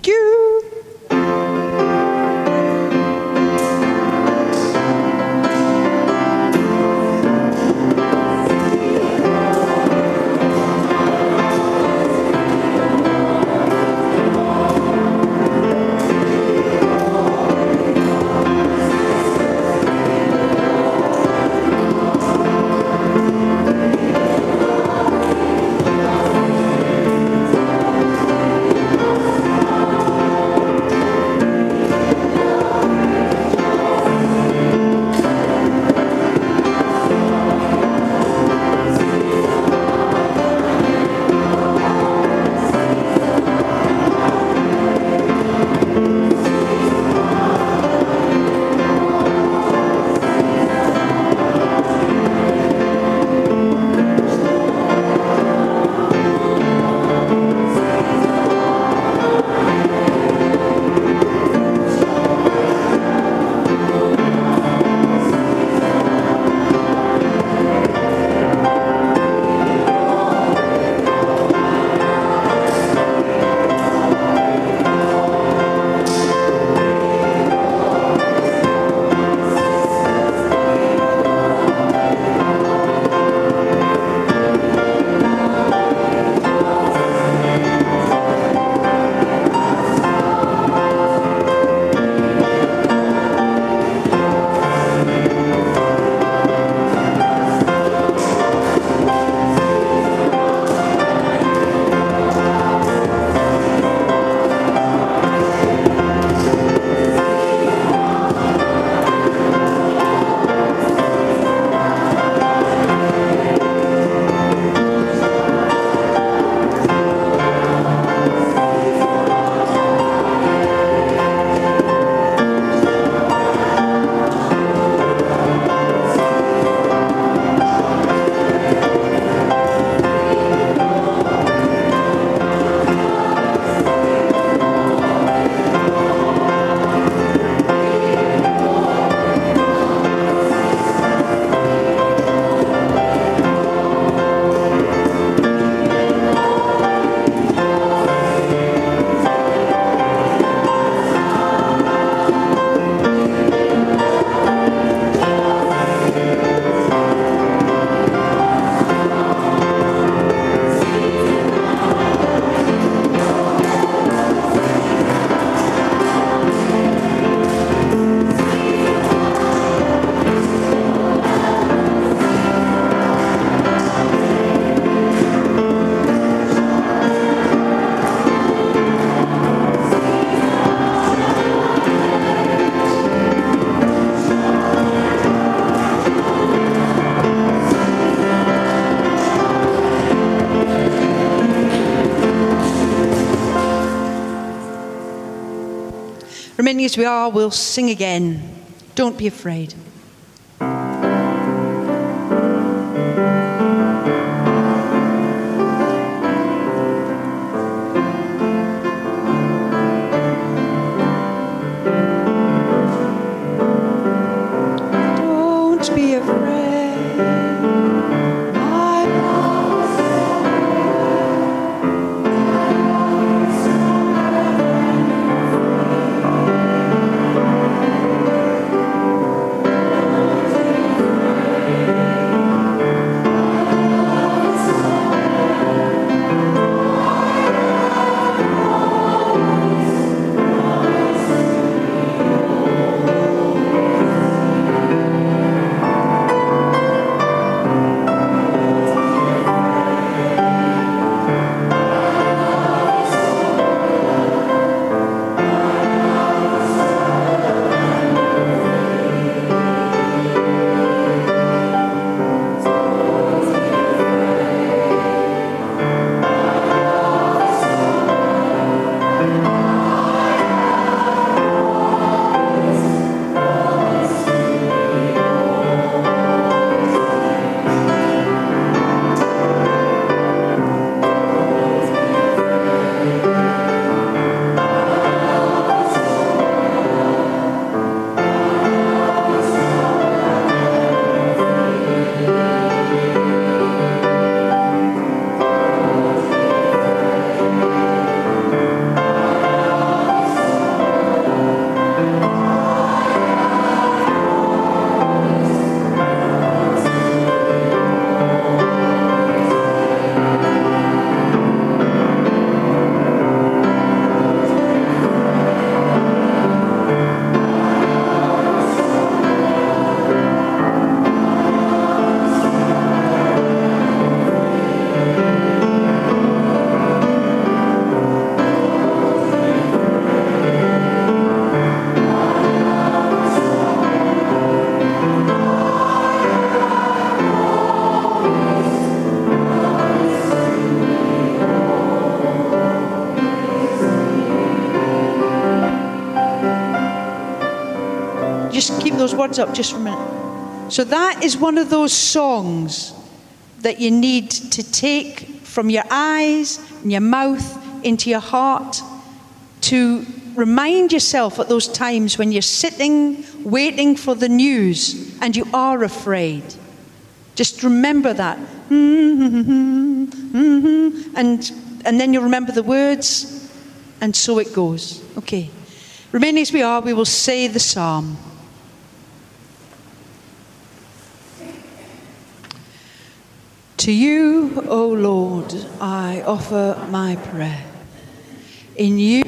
Thank you. Remaining as we are, we'll sing again. Don't be afraid. Don't be afraid. keep those words up just for a minute. So that is one of those songs that you need to take from your eyes and your mouth into your heart to remind yourself at those times when you're sitting, waiting for the news and you are afraid. Just remember that. And then you'll remember the words, and so it goes. Okay. Remaining as we are, we will say the psalm. To you, O Lord, I offer my prayer. In you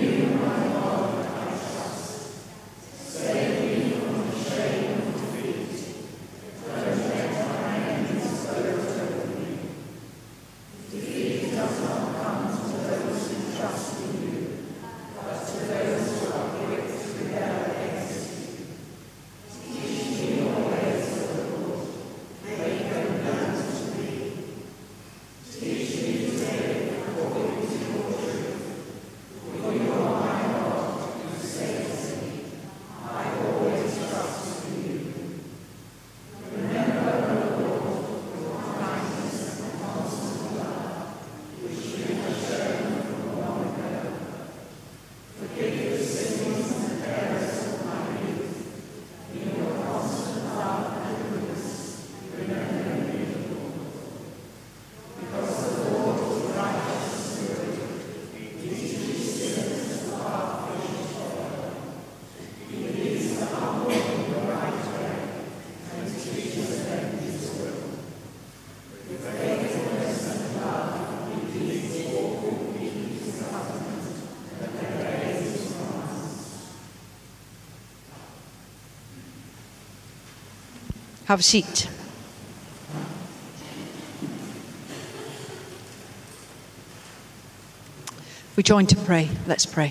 have a seat. We join to pray. Let's pray.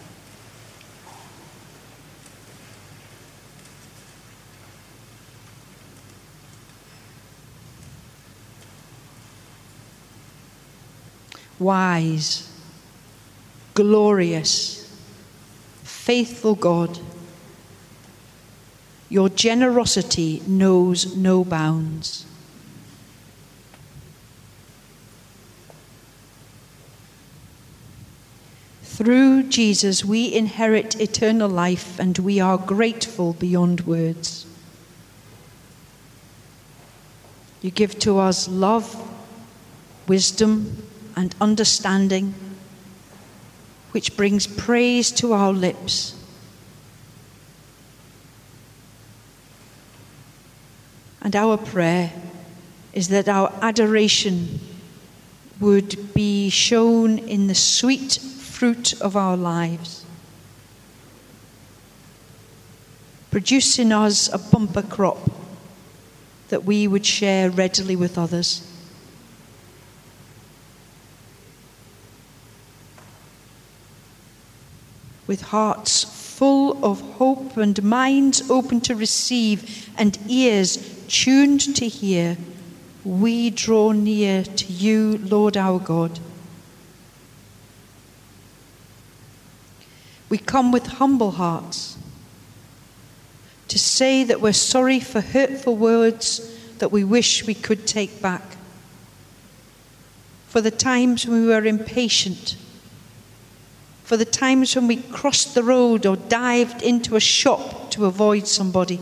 Wise, glorious, faithful God, your generosity knows no bounds. Through Jesus, we inherit eternal life, and we are grateful beyond words. You give to us love, wisdom, and understanding, which brings praise to our lips. And our prayer is that our adoration would be shown in the sweet fruit of our lives. Produce in us a bumper crop that we would share readily with others. With hearts full of hope and minds open to receive and ears tuned to hear, we draw near to you, Lord our God. We come with humble hearts to say that we're sorry for hurtful words that we wish we could take back, for the times when we were impatient, for the times when we crossed the road or dived into a shop to avoid somebody,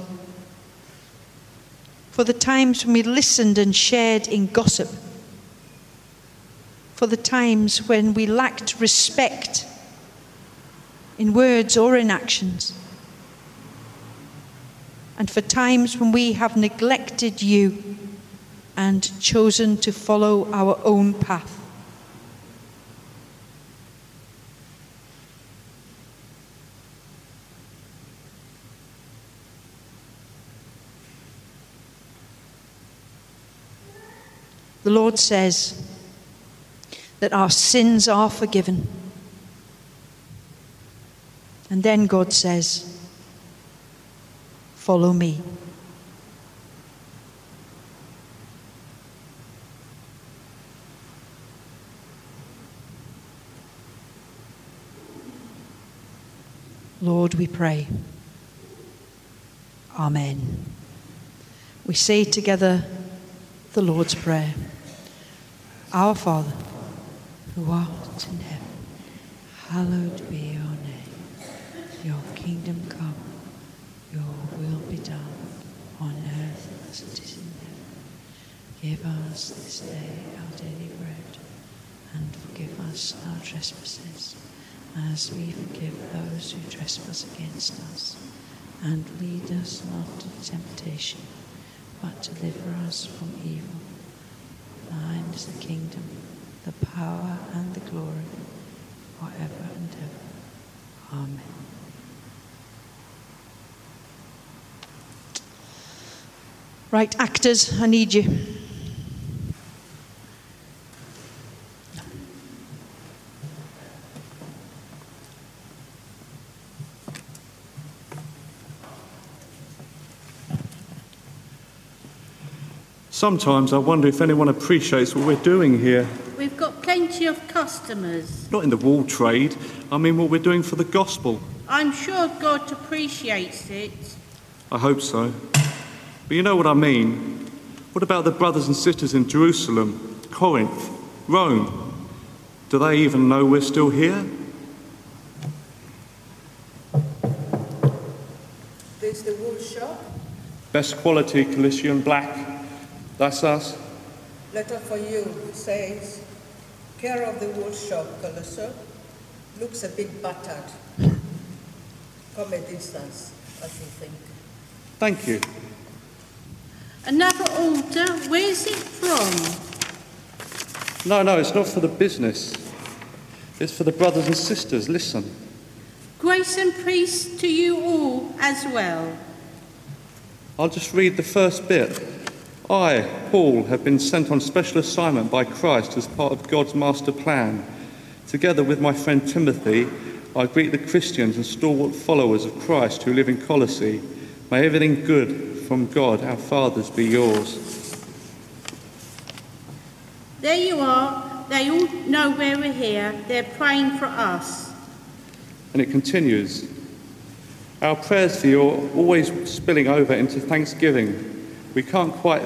for the times when we listened and shared in gossip, for the times when we lacked respect in words or in actions, and for times when we have neglected you and chosen to follow our own path. The Lord says that our sins are forgiven. And then God says, follow me. Lord, we pray, Amen. We say together the Lord's Prayer. Our Father, who art in heaven, hallowed be your name. Your kingdom come, your will be done, on earth as it is in heaven. Give us this day our daily bread, and forgive us our trespasses, as we forgive those who trespass against us. And lead us not into temptation, but deliver us from evil. Thine is the kingdom, the power, and the glory, forever and ever. Amen. Right, actors, I need you. Sometimes I wonder if anyone appreciates what we're doing here. We've got plenty of customers. Not in the wool trade. I mean what we're doing for the gospel. I'm sure God appreciates it. I hope so. But you know what I mean. What about the brothers and sisters in Jerusalem, Corinth, Rome? Do they even know we're still here? There's the wool shop. Best quality Cilician black. That's us. Letter for you says, care of the wool shop, Colossal. Looks a bit battered. Come a distance, as you think. Thank you. Another order, where's it from? No, it's not for the business. It's for the brothers and sisters. Listen. Grace and peace to you all as well. I'll just read the first bit. I, Paul, have been sent on special assignment by Christ as part of God's master plan. Together with my friend Timothy, I greet the Christians and stalwart followers of Christ who live in Colossae. May everything good from God, our fathers, be yours. There you are. They all know where we're here. They're praying for us. And it continues. Our prayers for you are always spilling over into thanksgiving. We can't quite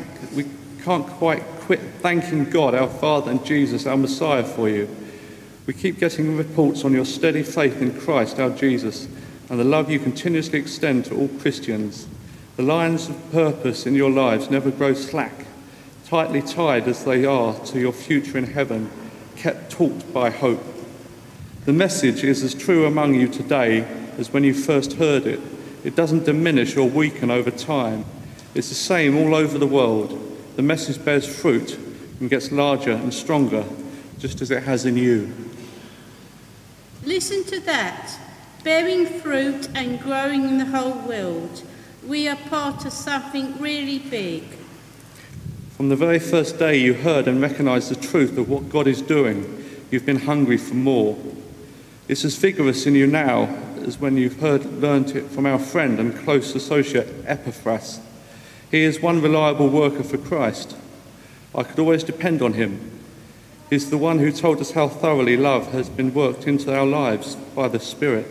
quit thanking God, our Father, and Jesus, our Messiah, for you. We keep getting reports on your steady faith in Christ, our Jesus, and the love you continuously extend to all Christians. The lines of purpose in your lives never grow slack, tightly tied as they are to your future in heaven, kept taut by hope. The message is as true among you today as when you first heard it. It doesn't diminish or weaken over time. It's the same all over the world. The message bears fruit and gets larger and stronger, just as it has in you. Listen to that. Bearing fruit and growing in the whole world. We are part of something really big. From the very first day you heard and recognised the truth of what God is doing, you've been hungry for more. It's as vigorous in you now as when you've learnt it from our friend and close associate Epaphras. He is one reliable worker for Christ. I could always depend on him. He's the one who told us how thoroughly love has been worked into our lives by the Spirit.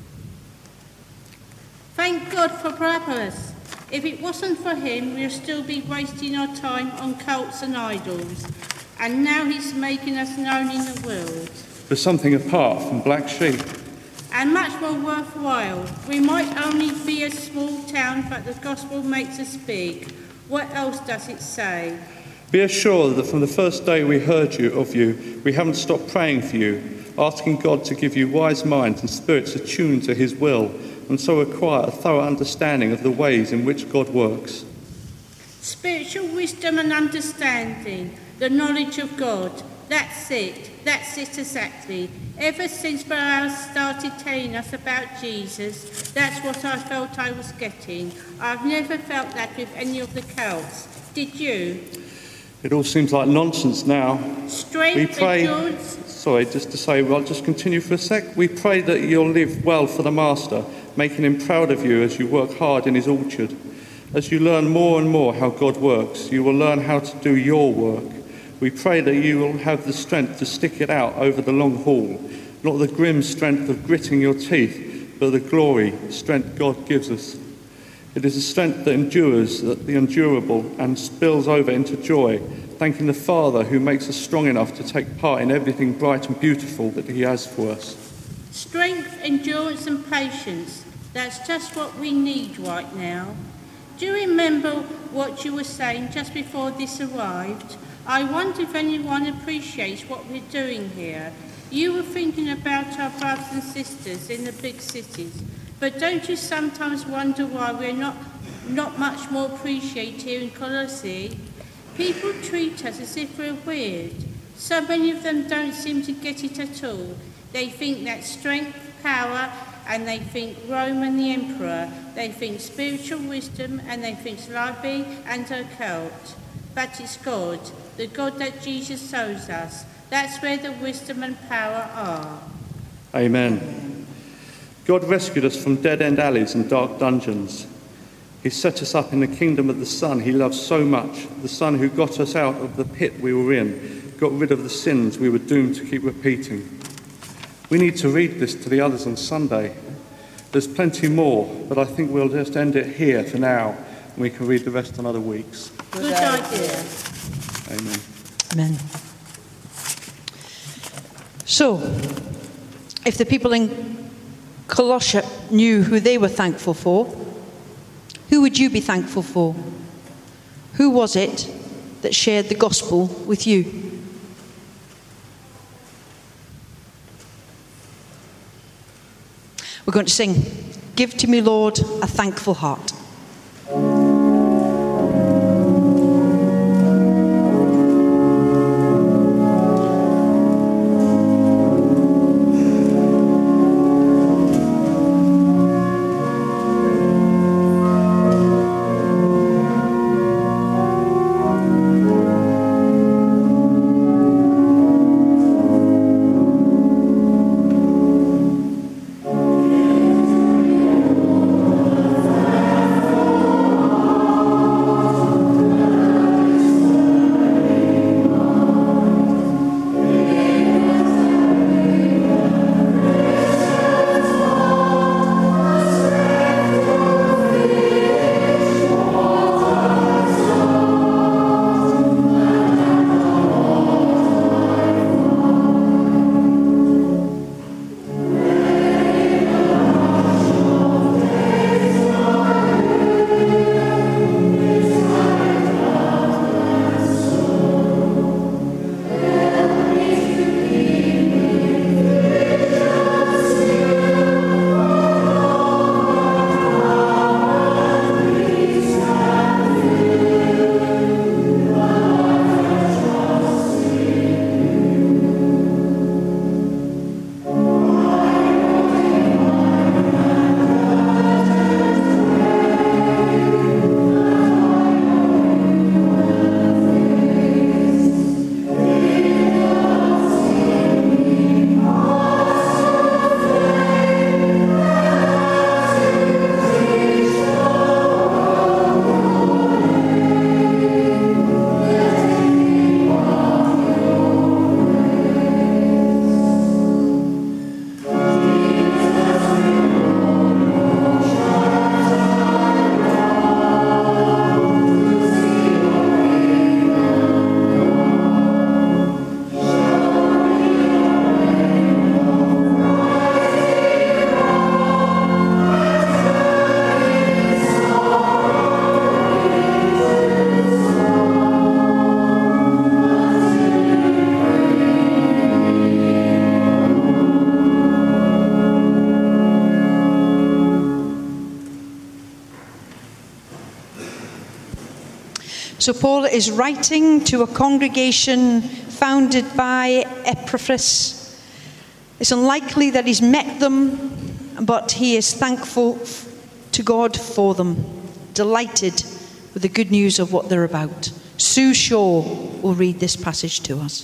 Thank God for Epaphras. If it wasn't for him, we'd still be wasting our time on cults and idols. And now he's making us known in the world. For something apart from black sheep. And much more worthwhile. We might only be a small town, but the gospel makes us big. What else does it say? Be assured that from the first day we heard of you, we haven't stopped praying for you, asking God to give you wise minds and spirits attuned to his will, and so acquire a thorough understanding of the ways in which God works. Spiritual wisdom and understanding, the knowledge of God. That's it exactly. Ever since Barrow started telling us about Jesus, that's what I felt I was getting. I've never felt that with any of the cults. Did you? It all seems like nonsense now. Strength, endurance. Sorry, just to say, I'll just continue for a sec. We pray that you'll live well for the Master, making him proud of you as you work hard in his orchard. As you learn more and more how God works, you will learn how to do your work. We pray that you will have the strength to stick it out over the long haul, not the grim strength of gritting your teeth, but the glory, strength God gives us. It is a strength that endures the endurable and spills over into joy, thanking the Father who makes us strong enough to take part in everything bright and beautiful that he has for us. Strength, endurance and patience. That's just what we need right now. Do you remember what you were saying just before this arrived? I wonder if anyone appreciates what we're doing here. You were thinking about our brothers and sisters in the big cities, but don't you sometimes wonder why we're not much more appreciated here in Colossae? People treat us as if we're weird. So many of them don't seem to get it at all. They think that strength, power, and they think Rome and the Emperor. They think spiritual wisdom, and they think Slavi and her cult. But it's God, the God that Jesus shows us. That's where the wisdom and power are. Amen. God rescued us from dead-end alleys and dark dungeons. He set us up in the kingdom of the Son he loves so much, the Son who got us out of the pit we were in, got rid of the sins we were doomed to keep repeating. We need to read this to the others on Sunday. There's plenty more, but I think we'll just end it here for now, and we can read the rest on other weeks. Good idea. Amen. Amen. So, if the people in Colossae knew who they were thankful for, who would you be thankful for? Who was it that shared the gospel with you? We're going to sing, "Give to me, Lord, a thankful heart." So Paul is writing to a congregation founded by Epaphras. It's unlikely that he's met them, but he is thankful to God for them, delighted with the good news of what they're about. Sue Shaw will read this passage to us.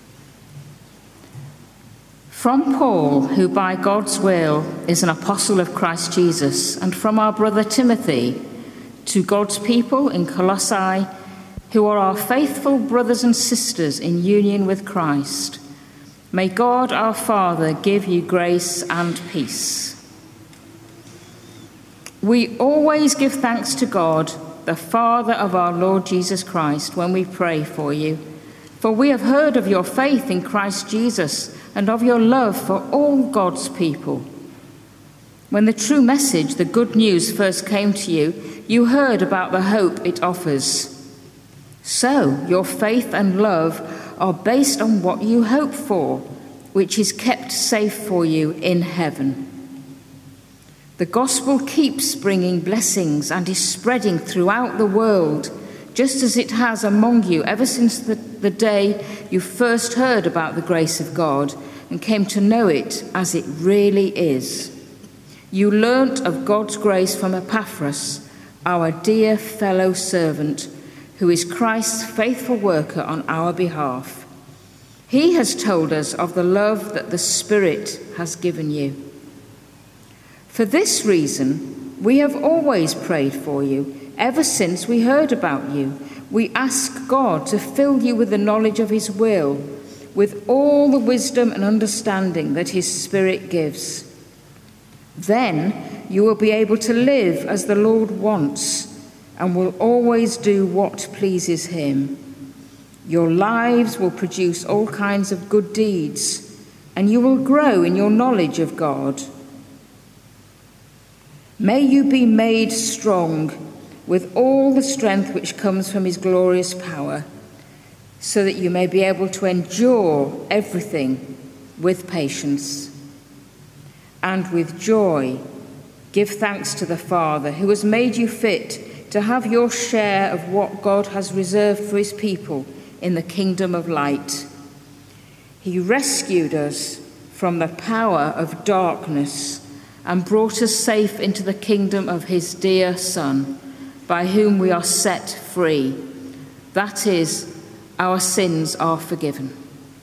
From Paul, who by God's will is an apostle of Christ Jesus, and from our brother Timothy, to God's people in Colossae, who are our faithful brothers and sisters in union with Christ, may God our Father give you grace and peace. We always give thanks to God, the Father of our Lord Jesus Christ, when we pray for you. For we have heard of your faith in Christ Jesus and of your love for all God's people. When the true message, the good news, first came to you, you heard about the hope it offers. So your faith and love are based on what you hope for, which is kept safe for you in heaven. The gospel keeps bringing blessings and is spreading throughout the world, just as it has among you ever since the day you first heard about the grace of God and came to know it as it really is. You learnt of God's grace from Epaphras, our dear fellow servant, who is Christ's faithful worker on our behalf. He has told us of the love that the Spirit has given you. For this reason, we have always prayed for you, ever since we heard about you. We ask God to fill you with the knowledge of his will, with all the wisdom and understanding that his Spirit gives. Then you will be able to live as the Lord wants and will always do what pleases him. Your lives will produce all kinds of good deeds, and you will grow in your knowledge of God. May you be made strong with all the strength which comes from his glorious power, so that you may be able to endure everything with patience. And with joy, give thanks to the Father, who has made you fit to have your share of what God has reserved for his people in the kingdom of light. He rescued us from the power of darkness and brought us safe into the kingdom of his dear Son, by whom we are set free. That is, our sins are forgiven.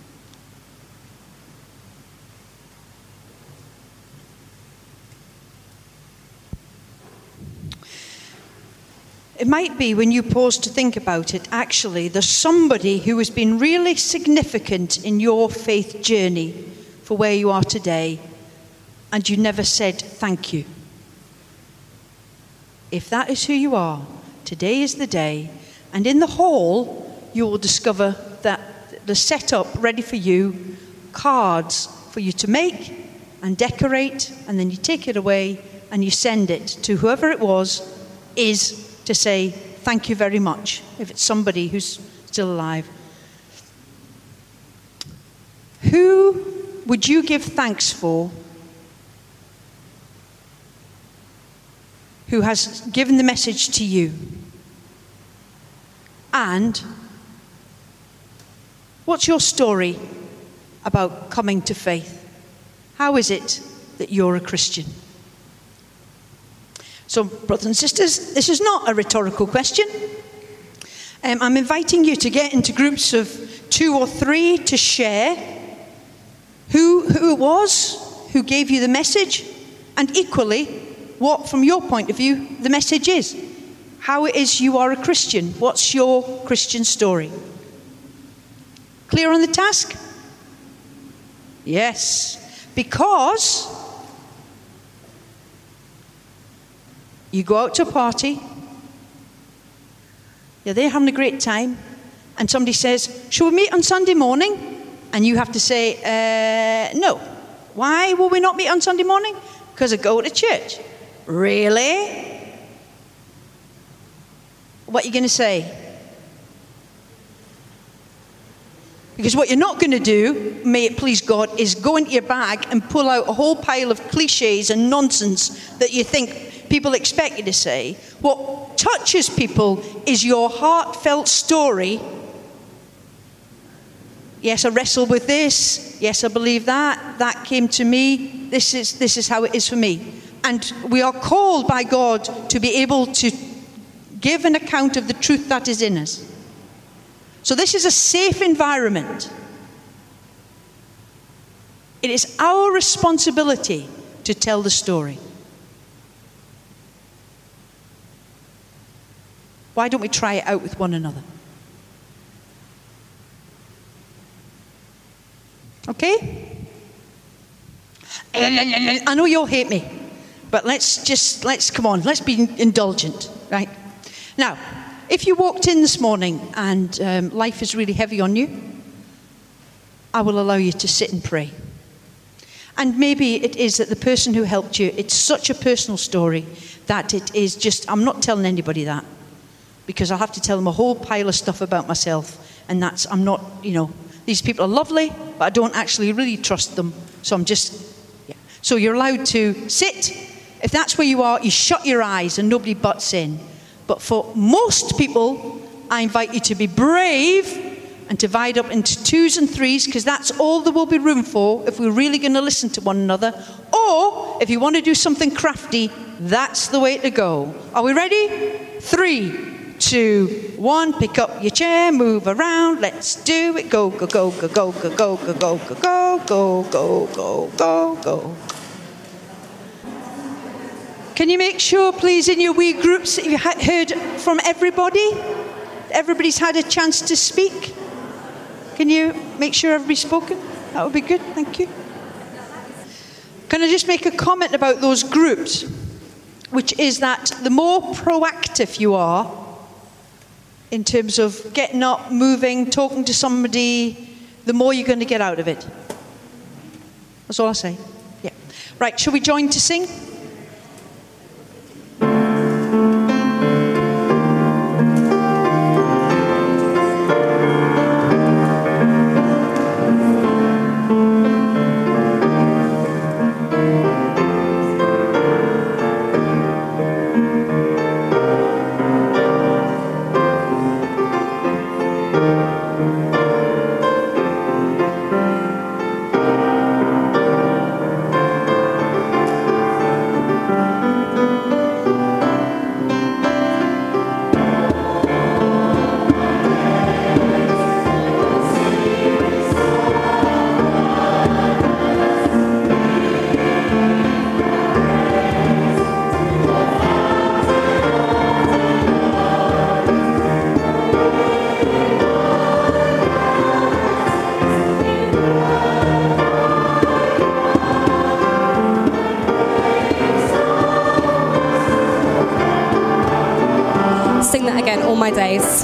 It might be, when you pause to think about it, actually there's somebody who has been really significant in your faith journey for where you are today, and you never said thank you. If that is who you are, today is the day, and in the hall you will discover that they're set up ready for you, cards for you to make and decorate, and then you take it away and you send it to whoever it was is to say thank you very much, if it's somebody who's still alive. Who would you give thanks for who has given the message to you? And what's your story about coming to faith? How is it that you're a Christian? So, brothers and sisters, this is not a rhetorical question. I'm inviting you to get into groups of 2 or 3 to share who it was who gave you the message, and equally, what, from your point of view, the message is. How it is you are a Christian. What's your Christian story? Clear on the task? Yes. Because you go out to a party, you're there having a great time, and somebody says, shall we meet on Sunday morning? And you have to say, no. Why will we not meet on Sunday morning? Because I go to church. Really? What are you going to say? Because what you're not going to do, may it please God, is go into your bag and pull out a whole pile of cliches and nonsense that you think people expect you to say. What touches people is your heartfelt story. Yes, I wrestle with this. Yes, I believe that. That came to me. This is how it is for me. And we are called by God to be able to give an account of the truth that is in us. So this is a safe environment. It is our responsibility to tell the story. Why don't we try it out with one another? Okay? I know you'll hate me. But let's come on, let's be indulgent, right? Now, if you walked in this morning and life is really heavy on you, I will allow you to sit and pray. And maybe it is that the person who helped you, it's such a personal story that it is just, I'm not telling anybody that, because I'll have to tell them a whole pile of stuff about myself, and I'm not, these people are lovely, but I don't actually really trust them, so I'm just, yeah. So you're allowed to sit. If that's where you are, you shut your eyes and nobody butts in. But for most people, I invite you to be brave and divide up into 2s and 3s, because that's all there will be room for if we're really going to listen to one another. Or, if you want to do something crafty, that's the way to go. Are we ready? 3, 2, 1. Pick up your chair, move around. Let's do it. Go, go, go, go, go, go, go, go, go, go, go, go, go, go, go, go. Can you make sure, please, in your wee groups that you've heard from everybody? Everybody's had a chance to speak? Can you make sure everybody's spoken? That would be good, thank you. Can I just make a comment about those groups? Which is that the more proactive you are in terms of getting up, moving, talking to somebody, the more you're going to get out of it. That's all I say. Yeah. Right, shall we join to sing? Sing that again, All My Days.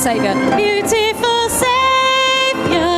Saviour. Beautiful Saviour.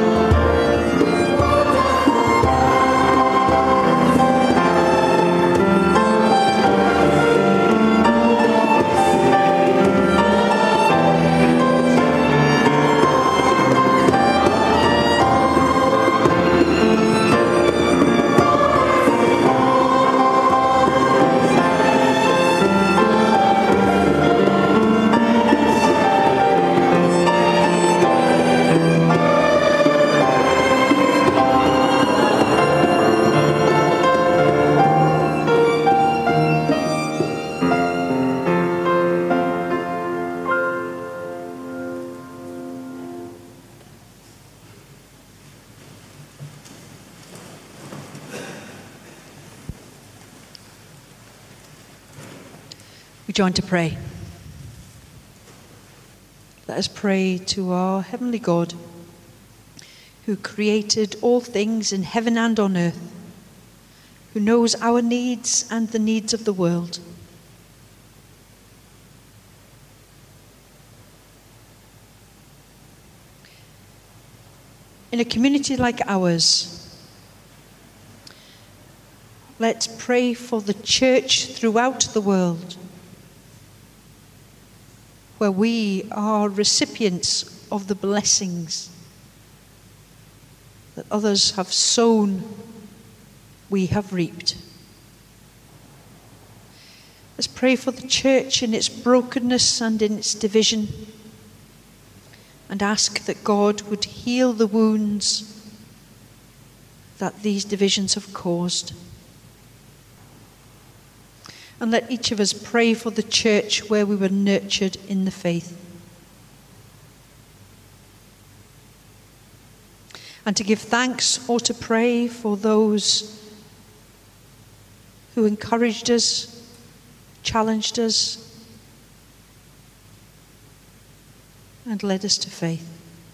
We join to pray. Let us pray to our heavenly God, who created all things in heaven and on earth, who knows our needs and the needs of the world. In a community like ours, let's pray for the church throughout the world, where we are recipients of the blessings that others have sown, we have reaped. Let's pray for the church in its brokenness and in its division, and ask that God would heal the wounds that these divisions have caused. And let each of us pray for the church where we were nurtured in the faith. And to give thanks or to pray for those who encouraged us, challenged us, and led us to faith.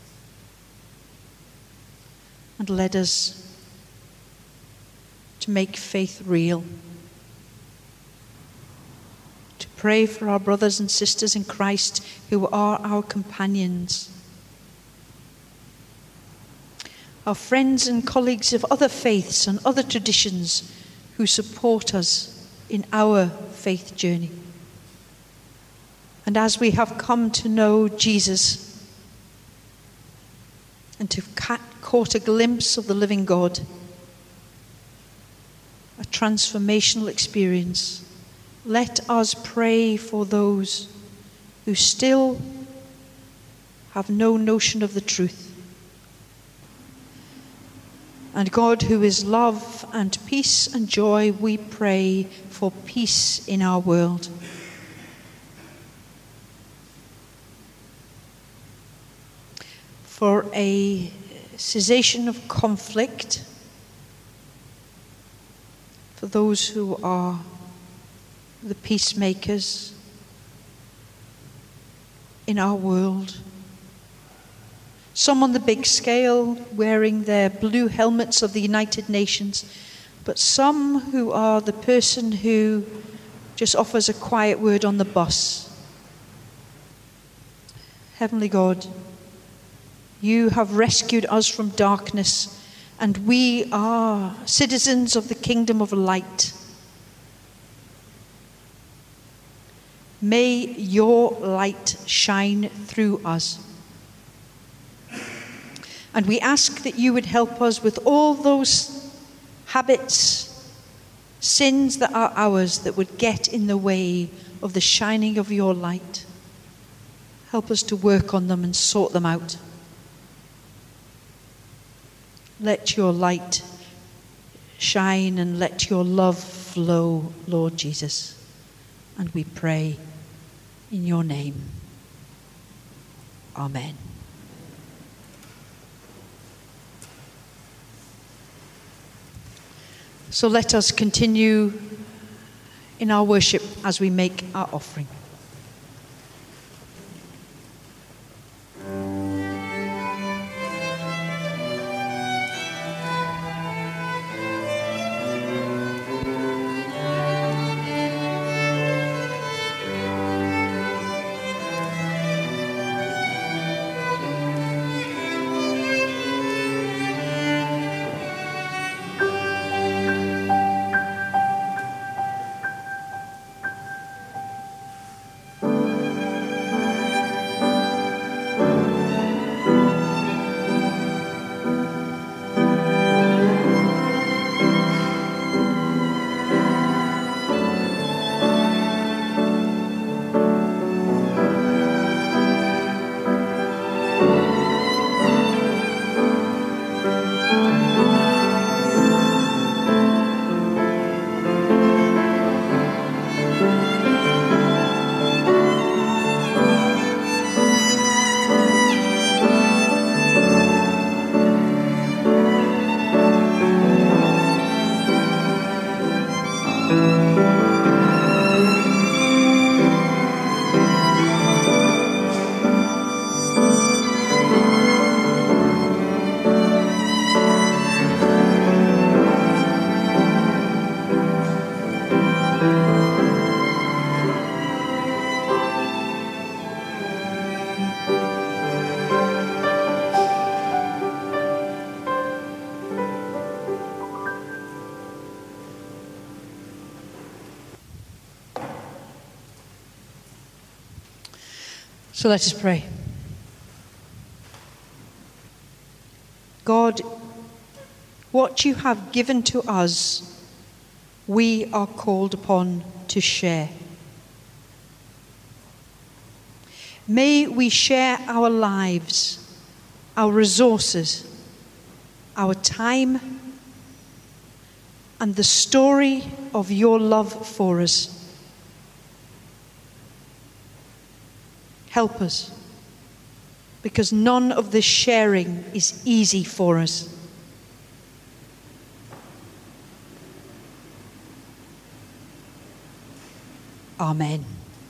And led us to make faith real. To pray for our brothers and sisters in Christ who are our companions. Our friends and colleagues of other faiths and other traditions who support us in our faith journey. And as we have come to know Jesus and to caught a glimpse of the living God, a transformational experience, let us pray for those who still have no notion of the truth. And God, who is love and peace and joy, we pray for peace in our world. For a cessation of conflict, for those who are the peacemakers in our world. Some on the big scale, wearing their blue helmets of the United Nations, but some who are the person who just offers a quiet word on the bus. Heavenly God, you have rescued us from darkness, and we are citizens of the kingdom of light. May your light shine through us. And we ask that you would help us with all those habits, sins that are ours that would get in the way of the shining of your light. Help us to work on them and sort them out. Let your light shine and let your love flow, Lord Jesus. And we pray in your name. Amen. So let us continue in our worship as we make our offering. So let us pray. God, what you have given to us, we are called upon to share. May we share our lives, our resources, our time, and the story of your love for us. Help us, because none of this sharing is easy for us. Amen.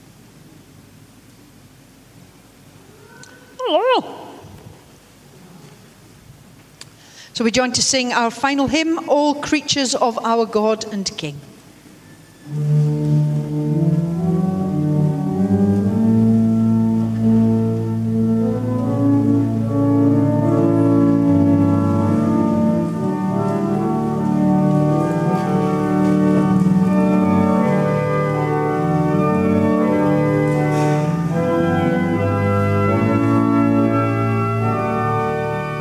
So we join to sing our final hymn, All Creatures of Our God and King.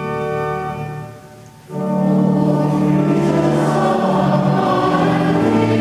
All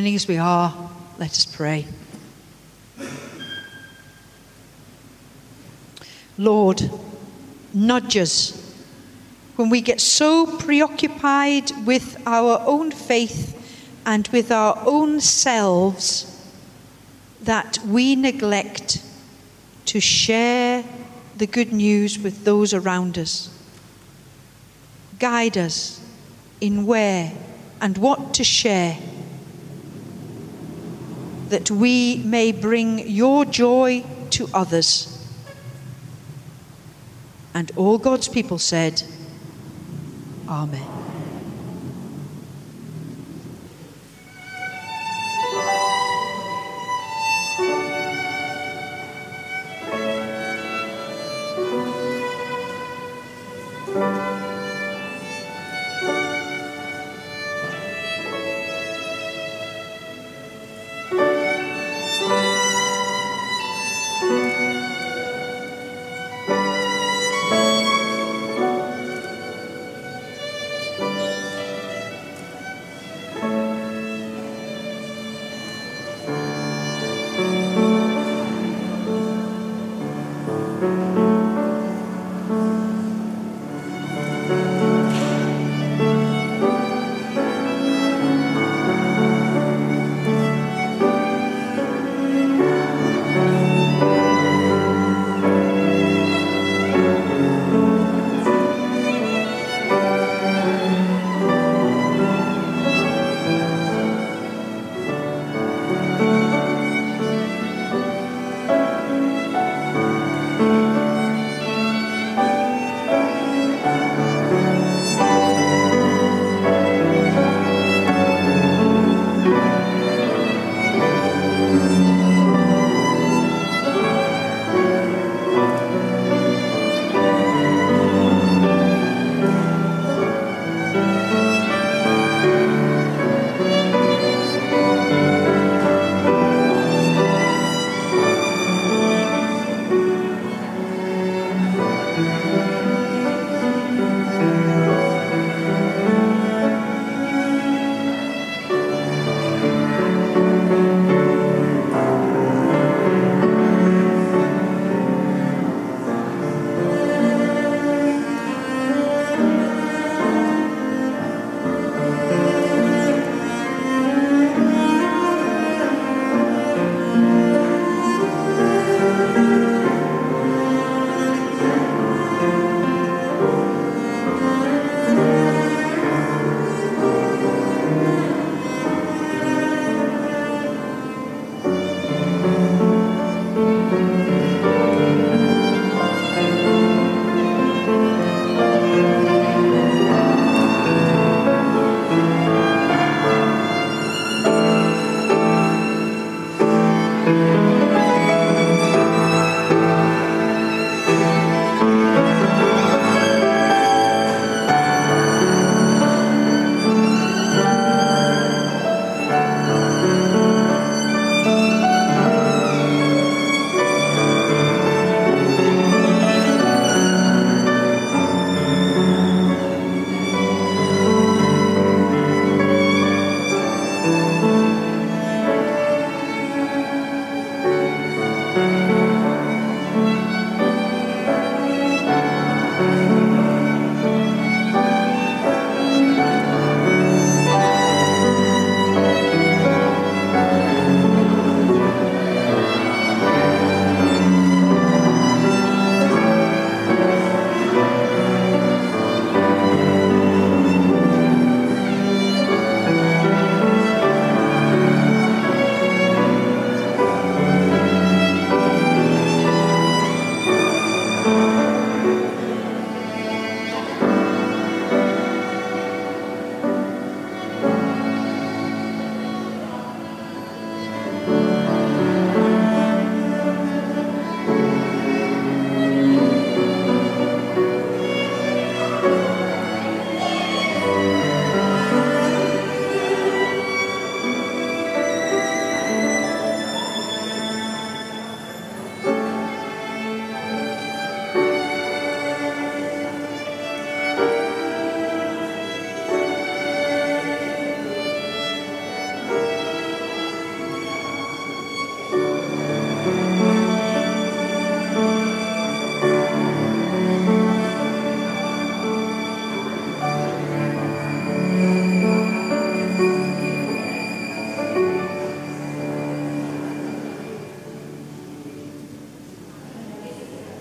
Standing as we are, let us pray. Lord, nudge us when we get so preoccupied with our own faith and with our own selves that we neglect to share the good news with those around us. Guide us in where and what to share, that we may bring your joy to others. And all God's people said, Amen.